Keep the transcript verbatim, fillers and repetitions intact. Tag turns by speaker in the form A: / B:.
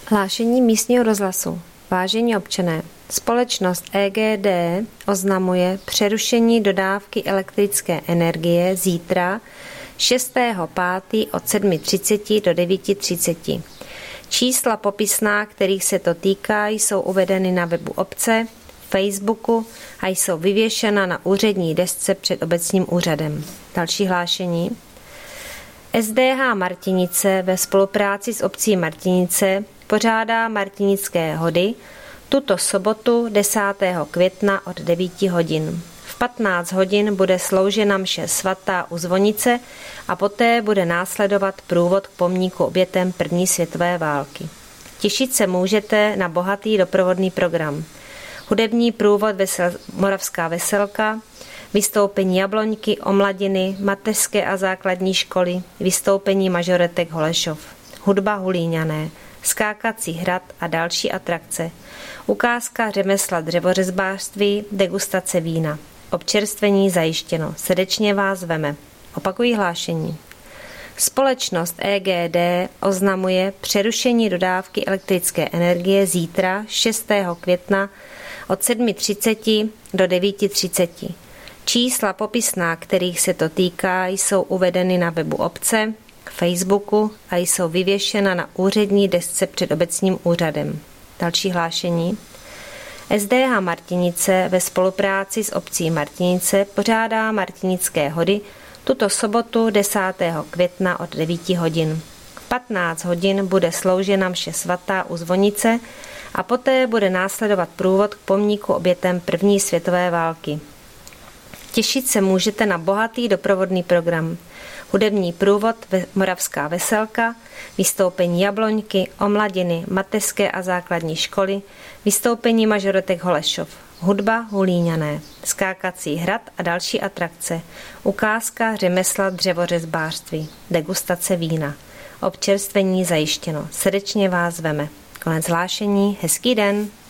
A: Hlášení místního rozhlasu. Vážení občané, společnost E G D oznamuje přerušení dodávky elektrické energie zítra šestého pátého od sedm třicet do devět třicet. Čísla popisná, kterých se to týká, jsou uvedeny na webu obce, Facebooku a jsou vyvěšena na úřední desce před obecním úřadem. Další hlášení. S D H Martinice ve spolupráci s obcí Martinice pořádá Martinické hody tuto sobotu desátého května od devět hodin. V patnáct hodin bude sloužena mše svatá u zvonice a poté bude následovat průvod k pomníku obětem první světové války. Těšit se můžete na bohatý doprovodný program. Hudební průvod vesel, Moravská veselka, vystoupení Jabloňky, Omladiny, mateřské a základní školy, vystoupení mažoretek Holešov, hudba Hulíňané, skákací hrad a další atrakce, ukázka řemesla dřevořezbářství, degustace vína, občerstvení zajištěno, srdečně vás veme. Opakují hlášení. Společnost E G D oznamuje přerušení dodávky elektrické energie zítra šestého května od sedm třicet do devět třicet. Čísla popisná, kterých se to týká, jsou uvedeny na webu obce, Facebooku a jsou vyvěšena na úřední desce před obecním úřadem. Další hlášení. S D H Martinice ve spolupráci s obcí Martinice pořádá Martinické hody tuto sobotu desátého května od devět hodin. V patnáct hodin bude sloužena mše svatá u zvonice a poté bude následovat průvod k pomníku obětem první světové války. Těšit se můžete na bohatý doprovodný program. Hudební průvod Moravská veselka, vystoupení Jabloňky, Omladiny, mateřské a základní školy, vystoupení mažoretek Holešov, hudba Hulíňané, skákací hrad a další atrakce, ukázka řemesla dřevořezbářství, degustace vína, občerstvení zajištěno, srdečně vás veme. Konec hlášení, hezký den.